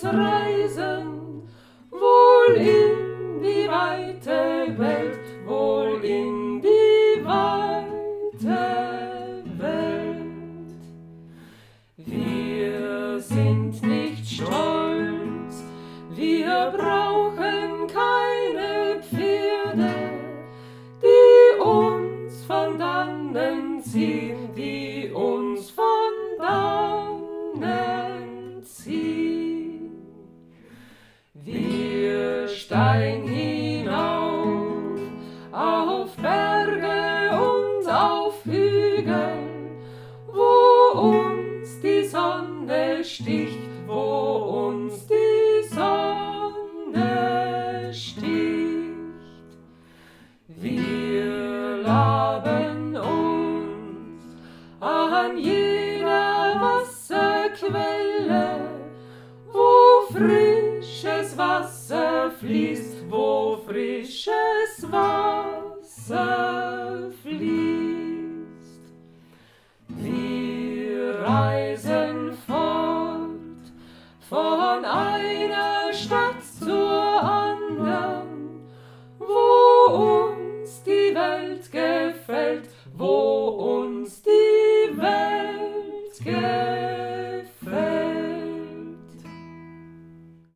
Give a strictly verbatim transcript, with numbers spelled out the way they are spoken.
reisen, wohl in die weite Welt, wohl in die weite Welt. Wir sind nicht stolz, wir brauchen keine Pferde, die uns von dannen ziehen, die uns von dannen ziehen. Wir steigen hinauf auf Berge und auf Hügel, wo uns die Sonne sticht, wo uns die Sonne sticht. Wir laben uns an jeder Wasserquelle, wo frisches Wasser fließt, wo frisches Wasser fließt. Wir reisen fort von einer Stadt zur anderen, wo uns die Welt gefällt, wo